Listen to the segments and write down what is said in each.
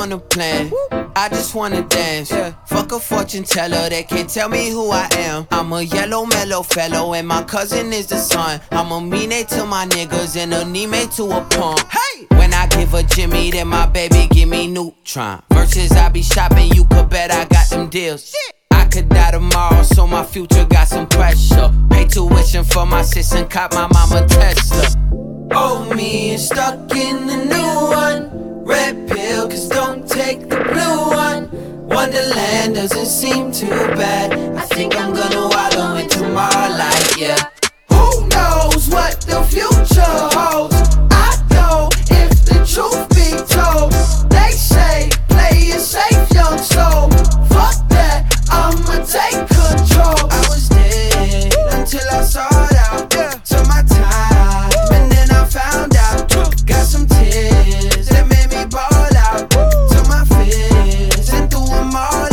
want a plan, I just wanna dance. Fuck a fortune teller, they can't tell me who I am. I'm a yellow mellow fellow and my cousin is the sun. I'm a mean to my niggas and a Nime to a punk. Hey! When I give a Jimmy, then my baby give me Neutron. Versus I be shopping, you could bet I got them deals. I could die tomorrow, so my future got some pressure. Pay tuition for my sis and cop my mama Tesla. Oh, me is stuck in the new one. Red pill, cause don't take the blue one. Wonderland doesn't seem too bad. I think I'm gonna wallow into my life, yeah. Who knows what the future holds? I know if the truth be told. They say, play it safe, young soul. Fuck that, I'ma take control. I was dead until I saw it out. Took my time, and then I found out. Got some tears that made me ball out. Took my fears and threw them all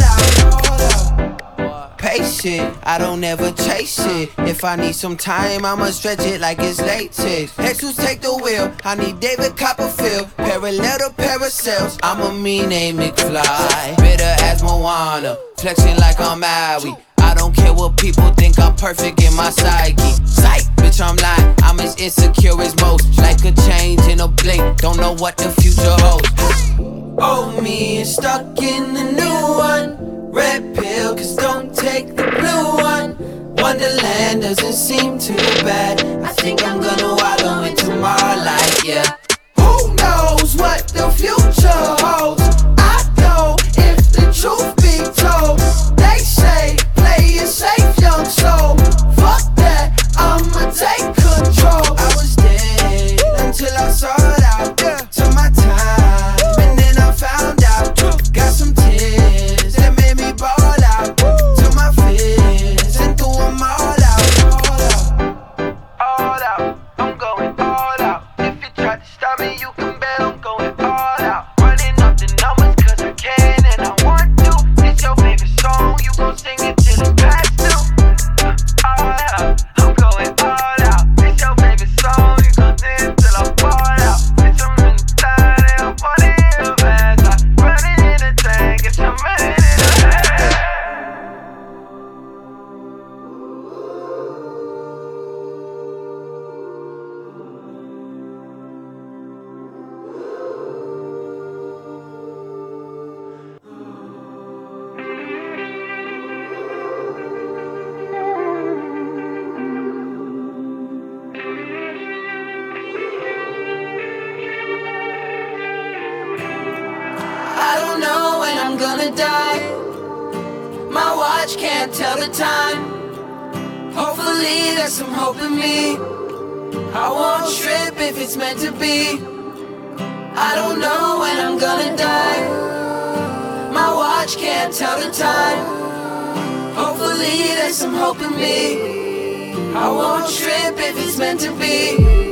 out. Patient, I don't ever chase it. If I need some time, I'ma stretch it like it's latex. Jesus take the wheel, I need David Copperfield. Parallel to parasails, I'm a mean name McFly. Bitter as Moana, flexing like I'm Maui. I don't care what people think, I'm perfect in my psyche. Psych, bitch, I'm lying, I'm as insecure as most. Like a change in a blink, don't know what the future holds. Oh, me is stuck in the new one. Red pill, cause don't take the blue one. Wonderland doesn't seem too bad. I think I'm gonna wallow into my life, yeah. Who knows what the future holds? I know if the truth be told. They say, play it safe, young soul. Fuck that, I'ma take control. I was dead until I saw it out. Took my time, and then I found out. Got some tears that made me ball out. Took my fears and threw them all out. All out, I'm going all out. If you try to stop me, you can bet I'm going all out. Running up the numbers cause I can and I want to. It's your favorite song, you gon' sing it till it's past due. All out, I'm going all out. It's your favorite song, you gon' sing it till I fall out. Bitch, I'm in the time and I'm falling in the bad. I'm running in the tank, it's I'm running in the head. I don't know when I'm gonna die. My watch can't tell the time. Hopefully there's some hope in me. I won't trip if it's meant to be. I don't know when I'm gonna die. My watch can't tell the time. Hopefully there's some hope in me. I won't trip if it's meant to be.